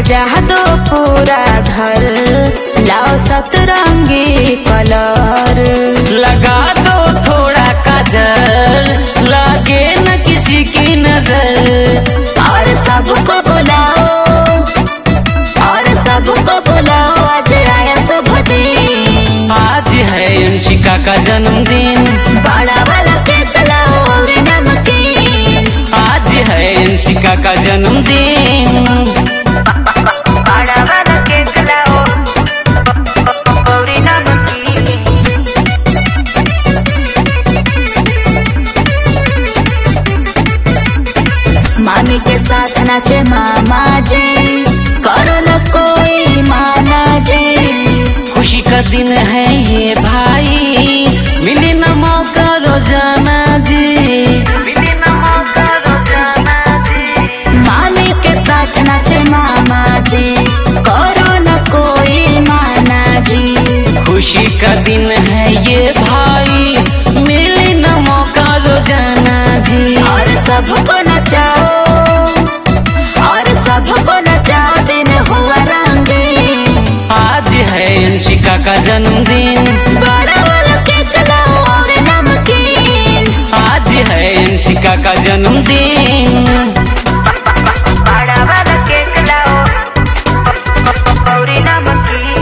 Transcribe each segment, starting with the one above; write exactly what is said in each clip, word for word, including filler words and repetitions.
सजा दो पूरा घर, लाओ सतरंगी कलर। लगा दो थोड़ा काजल, लागे न किसी की नजर। और सबको बुलाओ, और सबको बुलाओ, आज आया शुभ दिन। आज है अंशिका का जन्मदिन, बड़ा वाला केक लाओ और नमकीन। आज है अंशिका का जन्मदिन। बड़ा वाला केक लाओ और नमकीन। मामी के साथ नाचे मामा जी, करो न कोई माना जी। खुशी का दिन है ये भाई, मिली न मौका रोजाना जी, मिली न मौका रोजाना जी। मामी के साथ नाचे मामा जी, करो न कोई माना जी। खुशी का दिन है ये भाई, मिली न मौका रोजाना जी। और सबको नचाओ, और सबको नचाओ, दिन हुआ रंगीन। आज है अंशिका का जन्मदिन, बड़ा वाला केक लाओ और नमकीन। आज है अंशिका का जन्मदिन। बड़ा वाला केक लाओ और नमकीन।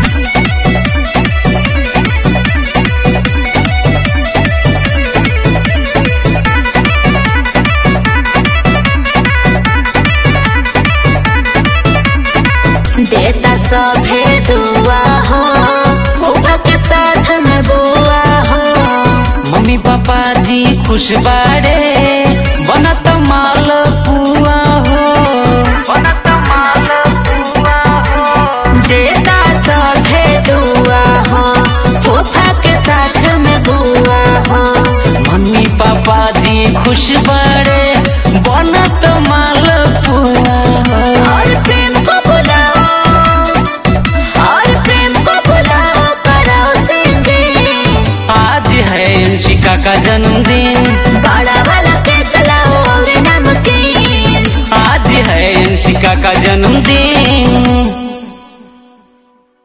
देता सभे दुआ हो, फूफा के साथ में बुआ हो। मम्मी पापा जी खुश बाड़े, बनत माल पुआ हो, बनत माल पुआ हो। देता सभे दुआ हो, फूफा के साथ में बुआ हो। मम्मी पापा जी खुश बाड़े, बनत माल पुआ हो। और प्रेम को बुलाओ, और प्रेम को बुलाओ, कराओ सिंगिंग। आज है अंशिका का जन्मदिन, बड़ा वाला केक लाओ और नमकीन। आज है अंशिका का जन्मदिन।